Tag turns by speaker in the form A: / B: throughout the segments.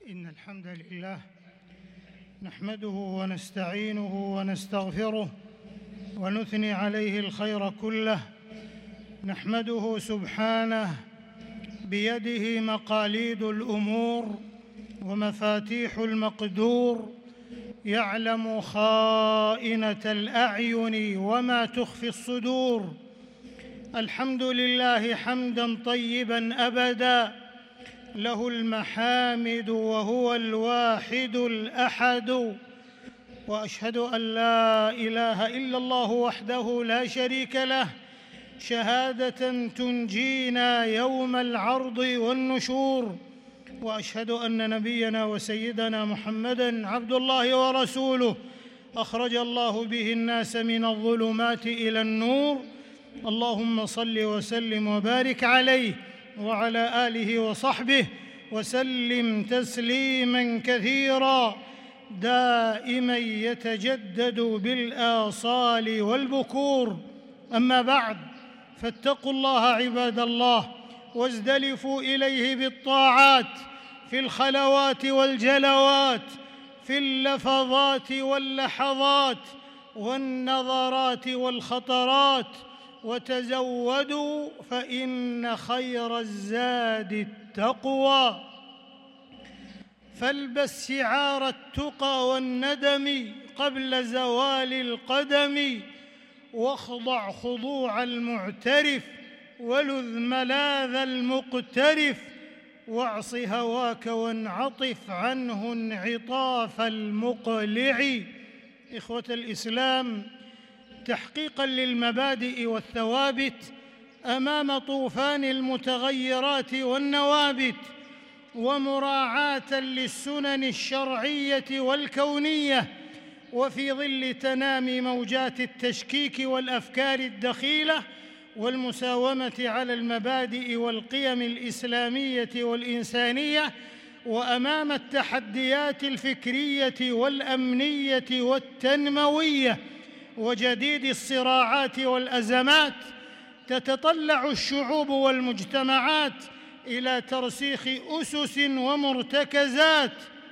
A: إن الحمد لله نحمده ونستعينه ونستغفره ونثني عليه الخير كله. نحمده سبحانه بيده مقاليد الأمور ومفاتيح المقدور، يعلم خائنة الأعين وما تخفي الصدور. الحمد لله حمداً طيباً أبداً، له المحامد وهو الواحد الأحد. وأشهد أن لا إله إلا الله وحده لا شريك له، شهادة تنجينا يوم العرض والنشور. وأشهد أن نبينا وسيدنا محمدًا عبد الله ورسوله، أخرج الله به الناس من الظلمات إلى النور. اللهم صل وسلم وبارك عليه وعلى آله وصحبه وسلم تسليماً كثيراً دائماً يتجدد بالآصال والبكور. أما بعد، فاتقوا الله عباد الله، وازدلفوا إليه بالطاعات في الخلوات والجلوات، في اللفظات واللحظات والنظرات والخطرات. وتزودوا فإن خير الزاد التقوى. فالبس شعار التقى والندم قبل زوال القدم، واخضع خضوع المعترف ولذ ملاذ المقترف، واعص هواك وانعطف عنه انعطاف المقلع. إخوة الإسلام، تحقيقاً للمبادئ والثوابت أمام طوفان المتغيرات والنوابت، ومراعاة للسنن الشرعية والكونية، وفي ظل تنامي موجات التشكيك والأفكار الدخيلة والمساومة على المبادئ والقيم الإسلامية والإنسانية، وأمام التحديات الفكرية والأمنية والتنموية وجديد الصراعات والأزمات، تتطلع الشعوب والمجتمعات إلى ترسيخ أسس ومرتكزات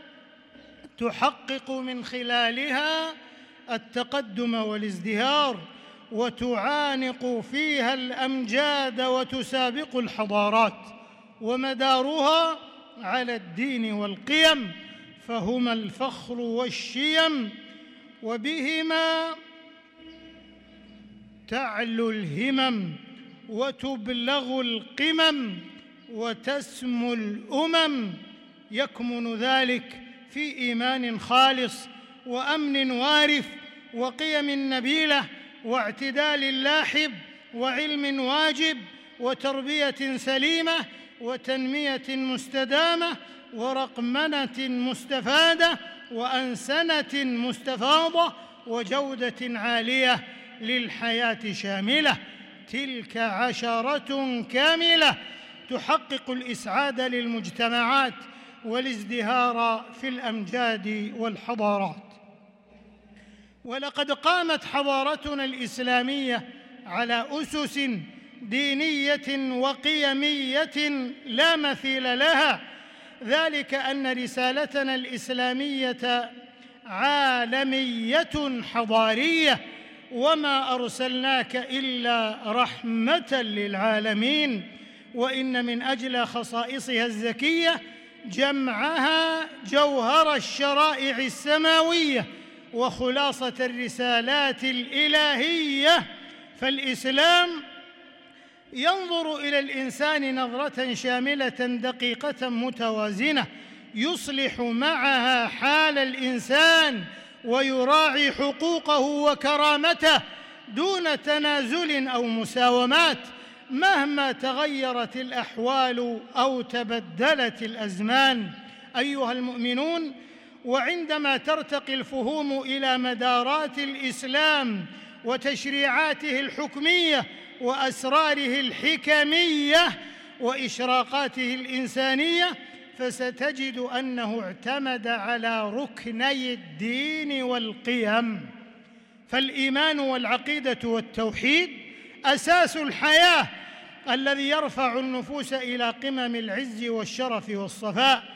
A: تحقق من خلالها التقدم والازدهار، وتعانق فيها الأمجاد وتسابق الحضارات، ومدارها على الدين والقيم، فهما الفخر والشيم، وبهما تعلو الهمم وتبلغ القمم وتسمو الأمم. يكمن ذلك في إيمان خالص وأمن وارف وقيم نبيلة واعتدال لاحب وعلم واجب وتربية سليمة وتنمية مستدامة ورقمنة مستفادة وأنسنة مستفاضة وجودة عالية للحياة شاملة. تلك عشرة كاملة تحقق الإسعاد للمجتمعات والازدهار في الأمجاد والحضارات. ولقد قامت حضارتنا الإسلامية على أسس دينية وقيمية لا مثيل لها، ذلك أن رسالتنا الإسلامية عالمية حضارية، وما أرسلناك إلا رحمة للعالمين. وإن من أجل خصائصها الزكية جمعها جوهر الشرائع السماوية وخلاصة الرسالات الإلهية. فالإسلام ينظر إلى الإنسان نظرة شاملة دقيقة متوازنة، يصلح معها حال الإنسان ويراعي حقوقه وكرامته دون تنازل أو مساومات، مهما تغيرت الأحوال أو تبدلت الأزمان. أيها المؤمنون، وعندما ترتقي الفهوم إلى مدارات الإسلام وتشريعاته الحكمية وأسراره الحكمية وإشراقاته الإنسانية، فستجد أنه اعتمد على ركني الدين والقيم. فالإيمان والعقيدة والتوحيد أساس الحياة الذي يرفع النفوس إلى قمم العز والشرف والصفاء،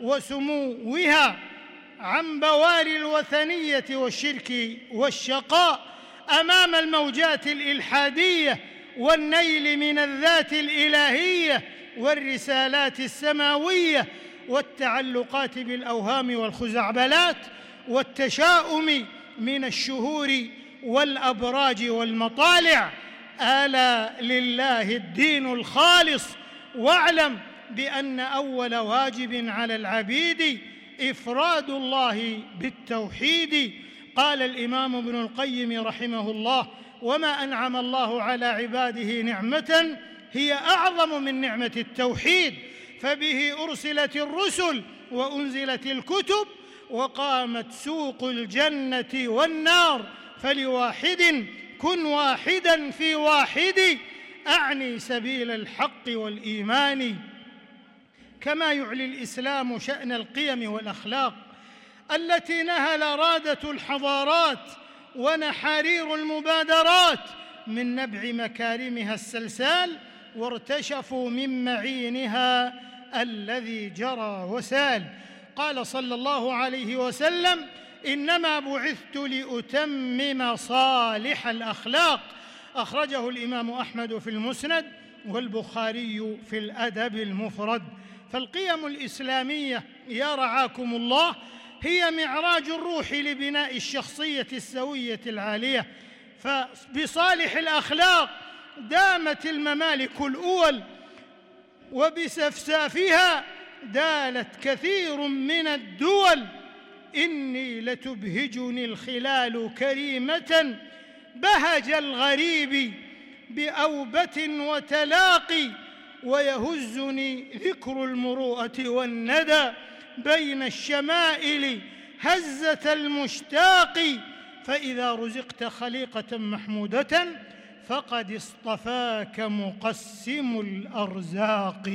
A: وسموها عن بواري الوثنية والشرك والشقاء أمام الموجات الإلحادية والنيل من الذات الإلهية والرسالات السماوية والتعلقات بالأوهام والخزعبلات والتشاؤم من الشهور والأبراج والمطالع. ألا لله الدين الخالص، واعلم بأن أول واجب على العبيد إفراد الله بالتوحيد. قال الإمام ابن القيم رحمه الله: وما أنعم الله على عباده نعمة هي أعظم من نعمة التوحيد، فبه أرسلت الرسل وأنزلت الكتب وقامت سوق الجنة والنار، فلواحد كن واحدا في واحد، أعني سبيل الحق والإيمان. كما يعلي الإسلام شأن القيم والأخلاق التي نهل رادة الحضارات ونحارير المبادرات من نبع مكارمها السلسال، وارتشفوا من معينها الذي جرى وسال. قال صلى الله عليه وسلم: إنما بعثت لأتمم صالح الأخلاق. أخرجه الإمام أحمد في المسند والبخاري في الأدب المفرد. فالقيم الإسلامية يا رعاكم الله هي معراج الروح لبناء الشخصية السوية العالية، فبصالح الأخلاق دامت الممالك الأول، وبسفسافها دالت كثير من الدول. إني لتبهجني الخلال كريمة بهج الغريب بأوبة وتلاقي، ويهزني ذكر المروءة والندى بين الشمائل هزة المشتاق. فإذا رزقت خليقة محمودة فقد اصطفاك مقسم الأرزاق.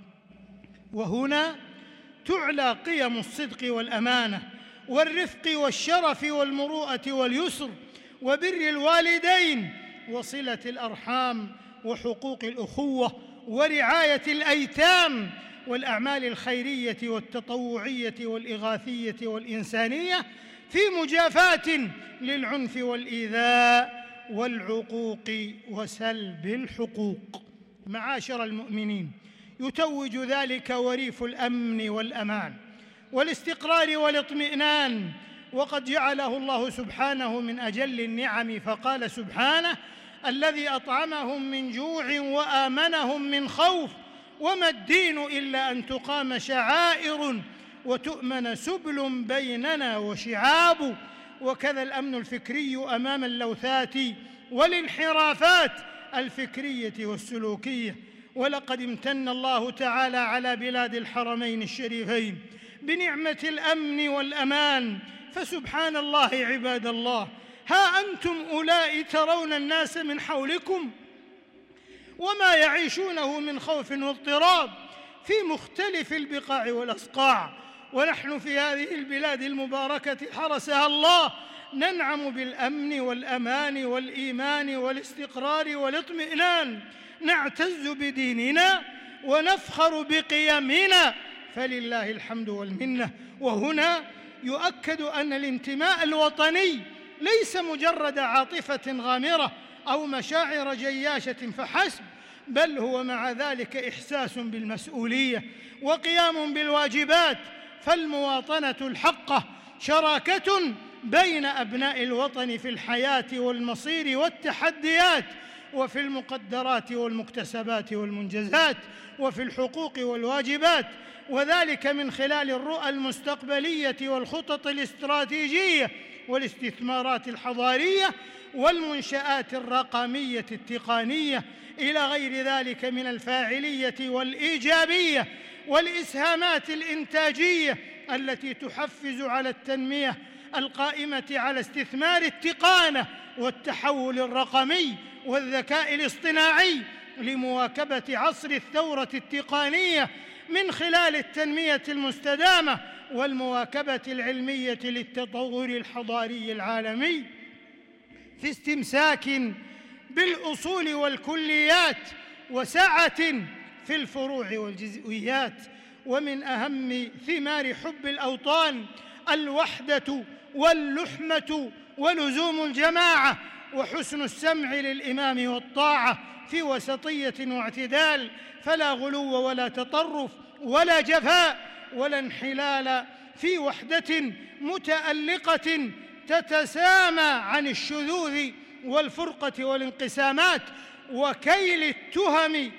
A: وهنا تعلى قيم الصدق والأمانة والرفق والشرف والمروءة واليسر وبر الوالدين وصلة الأرحام وحقوق الأخوة ورعاية الأيتام والأعمال الخيرية والتطوعية والإغاثية والإنسانية، في مجافاة للعنف والإيذاء والعقوق وسلب الحقوق. معاشر المؤمنين، يتوج ذلك وريف الأمن والأمان والاستقرار والاطمئنان، وقد جعله الله سبحانه من أجل النعم، فقال سبحانه: الذي أطعمهم من جوع وآمنهم من خوف، وما الدين إلا أن تقام شعائر وتؤمن سبل بيننا وشعاب. وكذا الأمن الفكري أمام اللوثات والانحرافات الفكرية والسلوكية. ولقد امتن الله تعالى على بلاد الحرمين الشريفين بنعمة الأمن والأمان، فسبحان الله عباد الله، ها أنتم أولئك ترون الناس من حولكم وما يعيشونه من خوف واضطراب في مختلف البقاع والأصقاع، ونحن في هذه البلاد المباركة حرسها الله ننعم بالأمن والأمان والإيمان والاستقرار والاطمئنان، نعتز بديننا ونفخر بقيمنا، فلله الحمد والمنة. وهنا يؤكد أن الانتماء الوطني ليس مجرد عاطفة غامرة أو مشاعر جياشة فحسب، بل هو مع ذلك إحساس بالمسؤولية وقيام بالواجبات. فالمواطنة الحقة شراكة بين أبناء الوطن في الحياة والمصير والتحديات، وفي المقدرات والمكتسبات والمنجزات، وفي الحقوق والواجبات، وذلك من خلال الرؤى المستقبلية والخطط الاستراتيجية والاستثمارات الحضارية والمنشآت الرقمية التقنية إلى غير ذلك من الفاعلية والإيجابية والإسهامات الإنتاجية التي تحفز على التنمية القائمة على استثمار التقانة والتحول الرقمي والذكاء الاصطناعي لمواكبة عصر الثورة التقنية من خلال التنمية المستدامة والمواكبة العلمية للتطور الحضاري العالمي، في استمساك بالأصول والكليات وسعة في الفروع والجزئيات. ومن أهم ثمار حب الأوطان الوحدة واللحمة ولزوم الجماعة وحسن السمع للإمام والطاعة في وسطية واعتدال، فلا غلو ولا تطرف ولا جفاء ولا انحلال، في وحدة متألقة تتسامى عن الشذوذ والفرقة والانقسامات وكيل التهم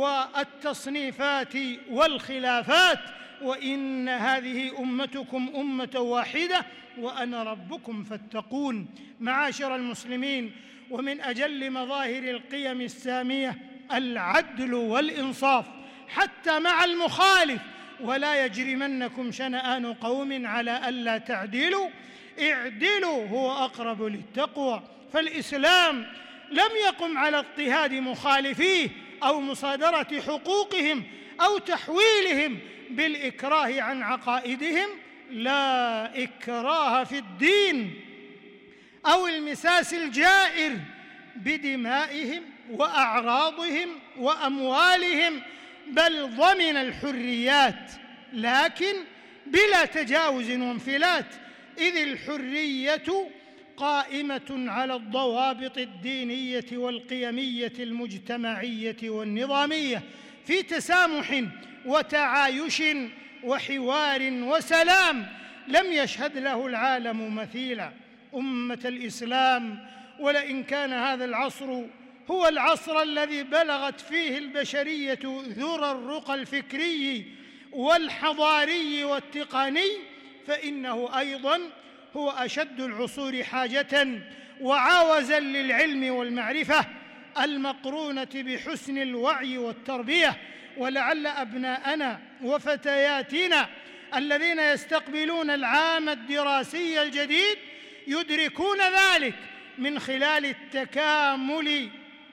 A: والتصنيفات والخلافات. وإن هذه أمتكم أمة واحدة وأنا ربكم فاتقون. معاشر المسلمين، ومن أجل مظاهر القيم السامية العدل والإنصاف حتى مع المخالف، ولا يجرمنكم شنآن قوم على ألا تعدلوا اعدلوا هو أقرب للتقوى. فالإسلام لم يقم على اضطهاد مخالفيه أو مصادرة حقوقهم أو تحويلهم بالإكراه عن عقائدهم، لا إكراه في الدين، أو المساس الجائر بدمائهم وأعراضهم وأموالهم، بل ضمن الحريات لكن بلا تجاوز وانفلات، إذ الحرية قائمة على الضوابط الدينية والقيمية المجتمعية والنظامية في تسامح وتعايش وحوار وسلام لم يشهد له العالم مثيلا. أمة الإسلام، ولئن كان هذا العصر هو العصر الذي بلغت فيه البشرية ذرى الرقى الفكري والحضاري والتقني، فإنه أيضاً هو أشد العصور حاجة وعاوزا للعلم والمعرفة المقرونة بحسن الوعي والتربية. ولعل أبناءنا وفتياتنا الذين يستقبلون العام الدراسي الجديد يدركون ذلك من خلال التكامل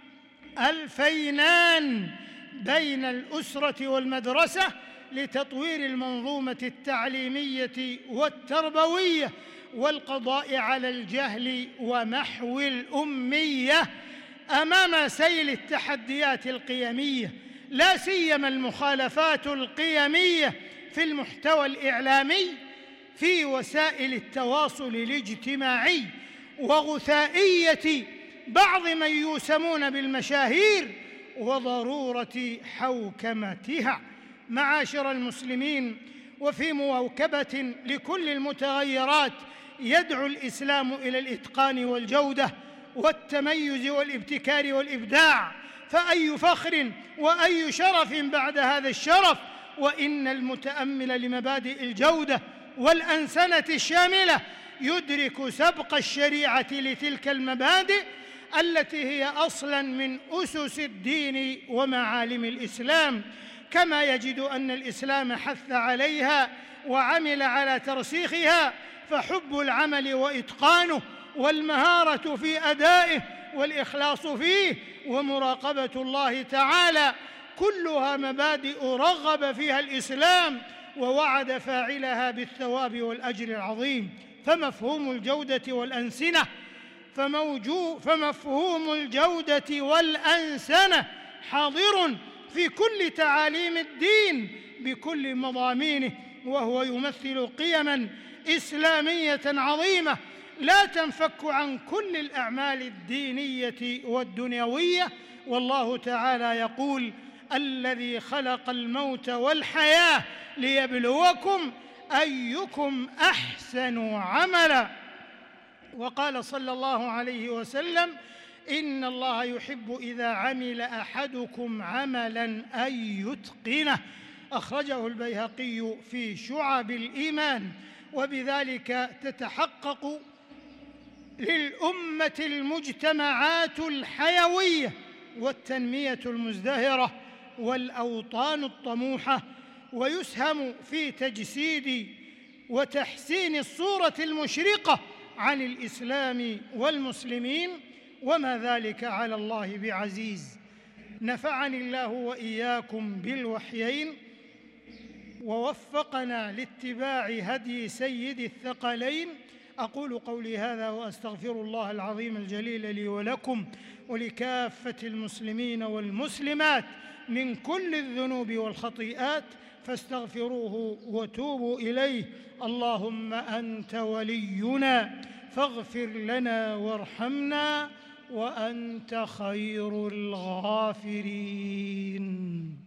A: الفينان بين الأسرة والمدرسة لتطوير المنظومة التعليمية والتربوية والقضاء على الجهل ومحو الأمية أمام سيل التحديات القيمية، لا سيما المخالفات القيمية في المحتوى الإعلامي في وسائل التواصل الاجتماعي وغثائية بعض من يوسمون بالمشاهير وضرورة حوكمتها. معاشر المسلمين، وفي مواكبة لكل المتغيرات يدعو الإسلام إلى الإتقان والجودة والتميز والابتكار والإبداع، فأي فخر وأي شرف بعد هذا الشرف، وإن المتأمل لمبادئ الجودة والأنسنة الشاملة يدرك سبق الشريعة لتلك المبادئ التي هي أصلاً من أسس الدين ومعالم الإسلام، كما يجد أن الإسلام حث عليها وعمل على ترسيخها، فحب العمل وإتقانه والمهارة في أدائه والإخلاص فيه ومراقبة الله تعالى كلها مبادئ رغب فيها الإسلام ووعد فاعلها بالثواب والأجر العظيم. فمفهوم الجودة والأنسنة حاضر في كل تعاليم الدين بكل مضامينه، وهو يمثل قيماً إسلامية عظيمة لا تنفك عن كل الأعمال الدينية والدنيوية. والله تعالى يقول: الذي خلق الموت والحياة ليبلوكم أيكم أحسن عملا. وقال صلى الله عليه وسلم: إن الله يحب إذا عمل أحدكم عملا أن يتقنه. أخرجه البيهقي في شعب الإيمان. وبذلك تتحقق للأمة المجتمعات الحيوية والتنمية المزدهرة والأوطان الطموحة، ويسهم في تجسيد وتحسين الصورة المشرقة عن الإسلام والمسلمين، وما ذلك على الله بعزيز. نفعني الله وإياكم بالوحيين ووفقنا لاتباع هدي سيد الثقلين. أقول قولي هذا وأستغفر الله العظيم الجليل لي ولكم ولكافة المسلمين والمسلمات من كل الذنوب والخطيئات، فاستغفروه وتوبوا إليه. اللهم أنت ولينا فاغفر لنا وارحمنا وأنت خير الغافرين.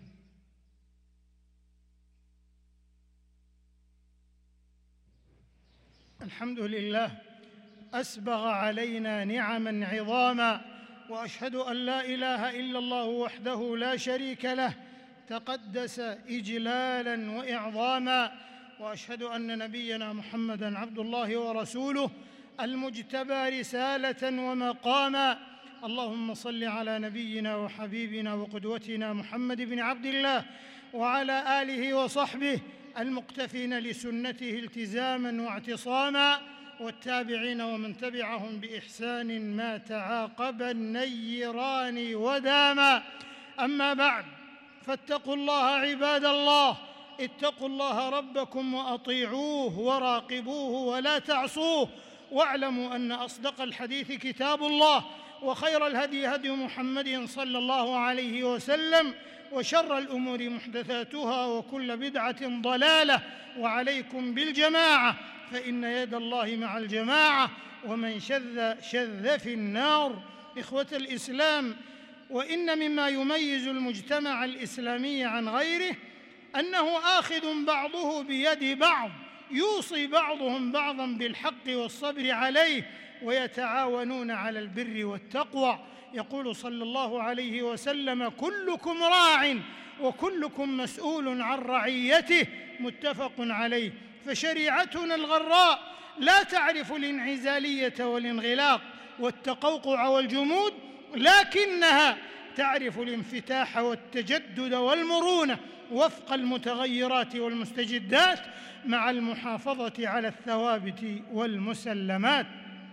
A: الحمد لله أسبغ علينا نعما عظاما، وأشهد أن لا إله إلا الله وحده لا شريك له تقدس إجلالا وإعظاما، وأشهد أن نبينا محمدًا عبد الله ورسوله المجتبى رسالة ومقاما. اللهم صل على نبينا وحبيبنا وقدوتنا محمد بن عبد الله وعلى آله وصحبه المقتفين لسنته التزاما واعتصاما، والتابعين ومن تبعهم بإحسان ما تعاقب النيران وداما. أما بعد، فاتقوا الله عباد الله، اتقوا الله ربكم وأطيعوه وراقبوه ولا تعصوه، واعلموا أن أصدق الحديث كتاب الله، وخير الهدي هدي محمد صلى الله عليه وسلم، وشر الأمور محدثاتها، وكل بدعة ضلالة، وعليكم بالجماعة فإن يد الله مع الجماعة، ومن شذ في النار. إخوة الإسلام، وإن مما يميز المجتمع الإسلامي عن غيره أنه آخذ بعضه بيد بعض، يوصي بعضهم بعضا بالحق والصبر عليه، ويتعاونون على البر والتقوى. يقول صلى الله عليه وسلم: كلكم راع وكلكم مسؤول عن رعيته، متفق عليه. فشريعتنا الغراء لا تعرف الانعزالية والانغلاق والتقوقع والجمود، لكنها تعرف الانفتاح والتجدد والمرونة وفق المتغيرات والمستجدات، مع المحافظة على الثوابت والمسلمات.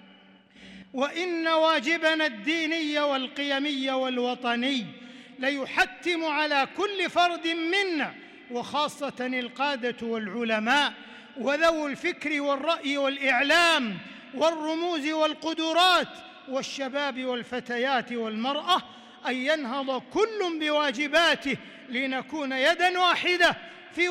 A: وإن واجبنا الديني والقيمي والوطني ليحتم على كل فرد منا، وخاصة القادة والعلماء وذوو الفكر والرأي والإعلام والرموز والقدرات والشباب والفتيات والمرأة، أن ينهض كل بواجباته لنكون يداً واحدة في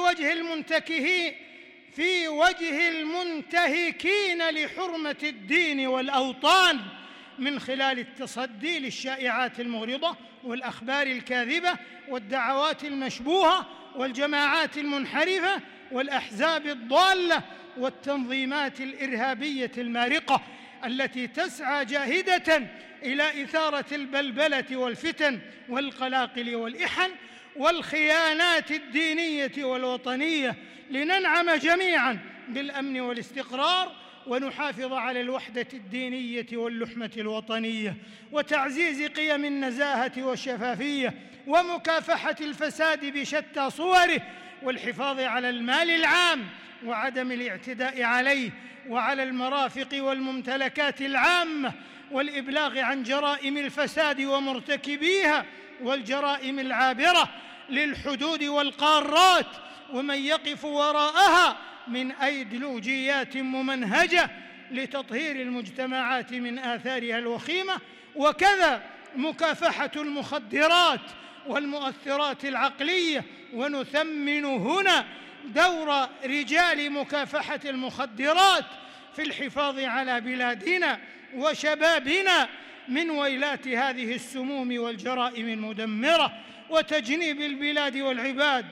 A: وجه المنتهكين لحرمة الدين والأوطان، من خلال التصدي للشائعات المغرضة والأخبار الكاذبة والدعوات المشبوهة والجماعات المنحرفة والأحزاب الضالة والتنظيمات الإرهابية المارقة، التي تسعى جاهدة إلى إثارة البلبلة والفتن والقلاقل والإحن والخيانات الدينية والوطنية، لننعم جميعاً بالأمن والاستقرار، ونحافظ على الوحدة الدينية واللحمة الوطنية، وتعزيز قيم النزاهة والشفافية، ومكافحة الفساد بشتى صوره، والحفاظ على المال العام وعدم الاعتداء عليه، وعلى المرافق والممتلكات العامة، والإبلاغ عن جرائم الفساد ومرتكبيها والجرائم العابرة للحدود والقارات، ومن يقف وراءها من أيديولوجيات ممنهجة لتطهير المجتمعات من آثارها الوخيمة. وكذا مكافحة المخدرات والمؤثرات العقلية، ونثمن هنا دور رجال مكافحة المخدرات في الحفاظ على بلادنا وشبابنا من ويلات هذه السموم والجرائم المدمرة، وتجنيب البلاد والعباد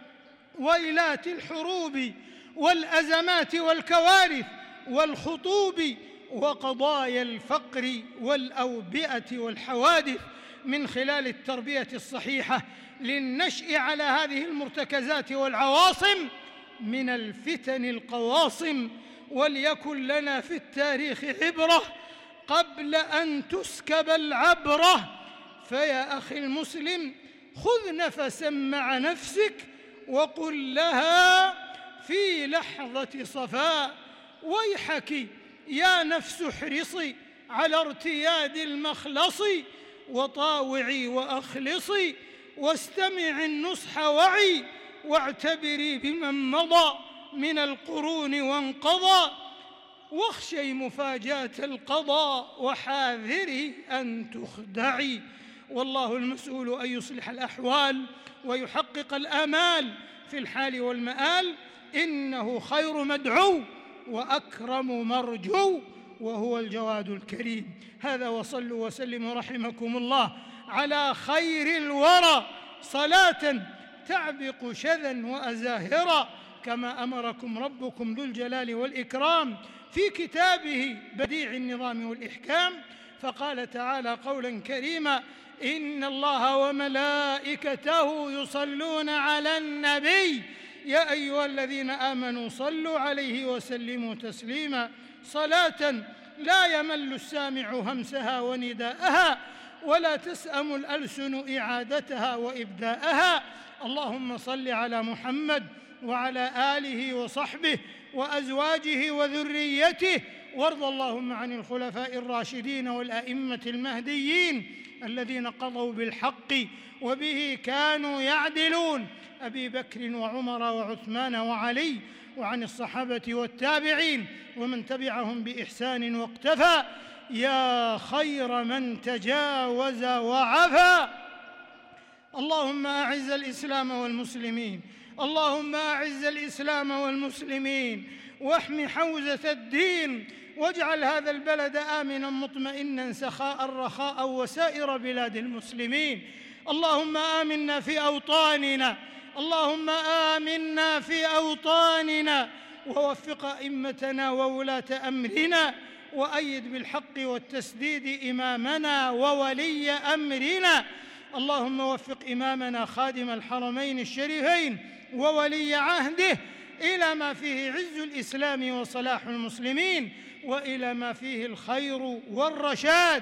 A: ويلات الحروب والأزمات والكوارث والخطوب وقضايا الفقر والأوبئة والحوادث، من خلال التربية الصحيحة للنشء على هذه المرتكزات والعواصم من الفتن القواصم. وليكن لنا في التاريخ عبرة قبل أن تسكب العبرة. فيا أخي المسلم، خذ نفسا مع نفسك وقل لها في لحظة صفاء: ويحك يا نفس احرصي على ارتياد المخلص، وطاوعي وأخلصي، واستمعي النصح وعي، واعتبري بمن مضى من القرون وانقضى، واخشي مفاجأة القضاء، وحاذري أن تخدعي. والله المسؤول أن يصلح الأحوال ويحقق الآمال في الحال والمآل، إنه خير مدعو وأكرم مرجو وهو الجواد الكريم. هذا، وصلوا وسلموا رحمكم الله على خير الورى صلاة تعبق شذا وأزاهرا، كما أمركم ربكم ذو الجلال والإكرام في كتابه بديع النظام والإحكام، فقال تعالى قولا كريما: إن الله وملائكته يصلون على النبي يا أيها الذين آمنوا صلوا عليه وسلموا تسليما، صلاة لا يمل السامع همسها ونداءها ولا تسأم الألسن إعادتها وإبداءها. اللهم صل على محمد وعلى آله وصحبه وأزواجه وذريته، وارض اللهم عن الخلفاء الراشدين والأئمة المهديين الذين قضوا بالحق وبه كانوا يعدلون، أبي بكر وعمر وعثمان وعلي، وعن الصحابة والتابعين ومن تبعهم بإحسان واقتفى، يا خير من تجاوز وعفا. اللهم أعز الإسلام والمسلمين، اللهم أعز الإسلام والمسلمين، واحم حوزة الدين، واجعل هذا البلد آمنا مطمئنا سخاء رخاء وسائر بلاد المسلمين. اللهم آمنا في أوطاننا، اللهم آمنا في أوطاننا، ووفق أئمتنا وولاة أمرنا، وأيد بالحق والتسديد إمامنا وولي أمرنا. اللهم وفق إمامنا خادم الحرمين الشريفين وولي عهده إلى ما فيه عز الإسلام وصلاح المسلمين، وإلى ما فيه الخير والرشاد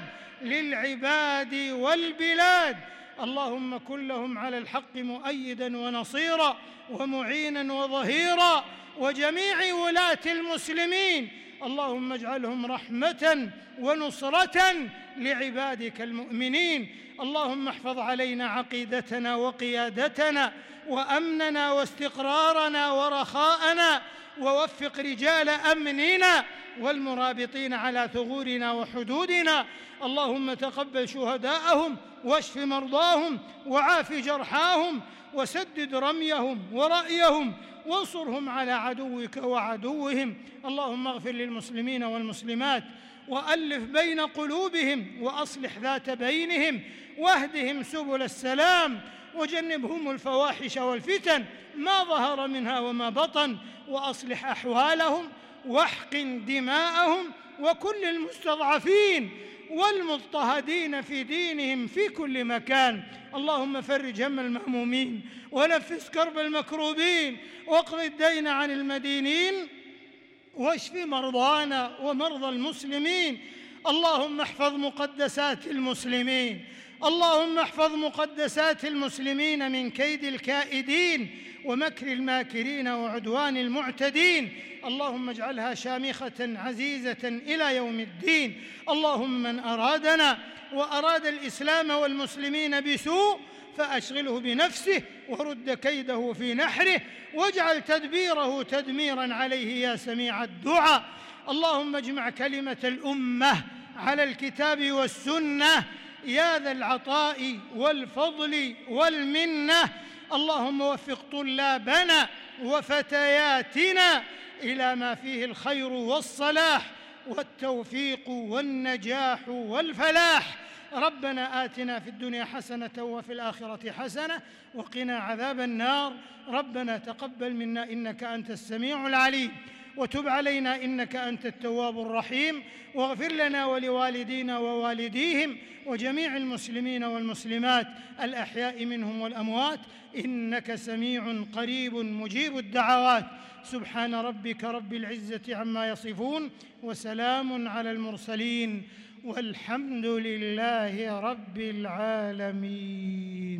A: للعباد والبلاد. اللهم كن لهم على الحق مؤيداً ونصيراً ومعيناً وظهيراً، وجميع ولاة المسلمين اللهم اجعلهم رحمة ونصرة لعبادك المؤمنين. اللهم احفظ علينا عقيدتنا وقيادتنا وأمننا واستقرارنا ورخاءنا، ووفق رجال أمننا والمرابطين على ثغورنا وحدودنا. اللهم تقبل شهداءهم واشف مرضاهم وعاف جرحاهم وسدد رميهم ورأيهم، وانصرهم على عدوك وعدوهم. اللهم اغفر للمسلمين والمسلمات وألف بين قلوبهم وأصلح ذات بينهم، واهدهم سبل السلام، وجنبهم الفواحش والفتن ما ظهر منها وما بطن، وأصلح أحوالهم واحقن دماءهم، وكل المستضعفين والمضطهدين في دينهم في كل مكان. اللهم فرج هم المهمومين ونفس كرب المكروبين، واقض الدين عن المدينين، واشف مرضانا ومرضى المسلمين. اللهم احفظ مقدسات المسلمين، اللهم احفظ مقدسات المسلمين من كيد الكائدين ومكر الماكرين وعدوان المعتدين. اللهم اجعلها شامخة عزيزة إلى يوم الدين. اللهم من أرادنا وأراد الإسلام والمسلمين بسوء فأشغله بنفسه ورد كيده في نحره، واجعل تدبيره تدميرا عليه يا سميع الدعاء. اللهم اجمع كلمة الأمة على الكتاب والسنة يا ذا العطاء والفضل والمنة. اللهم وفق طلابنا وفتياتنا إلى ما فيه الخير والصلاح والتوفيق والنجاح والفلاح. ربنا آتنا في الدنيا حسنة وفي الآخرة حسنة وقنا عذاب النار. ربنا تقبل منا إنك أنت السميع العليم، وتب علينا إنك أنت التواب الرحيم، واغفر لنا ولوالدينا ووالديهم وجميع المسلمين والمسلمات الأحياء منهم والأموات، إنك سميع قريب مجيب الدعوات. سبحان ربك رب العزة عما يصفون، وسلام على المرسلين، والحمد لله رب العالمين.